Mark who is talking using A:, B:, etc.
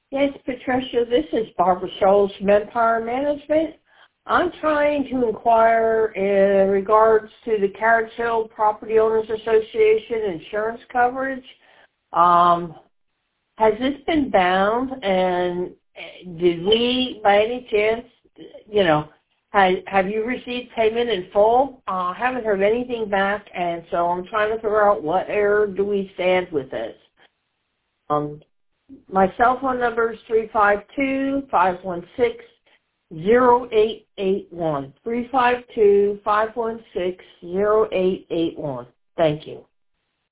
A: Yes, Patricia, this is Barbara Scholes from Empire Management. I'm trying to inquire in regards to the Carriage Hill Property Owners Association insurance coverage. Has this been bound, and did we, by any chance, have you received payment in full? I haven't heard anything back, and so I'm trying to figure out what error do we stand with this. My cell phone number is 352-516-0881. 352-516-0881. Thank you.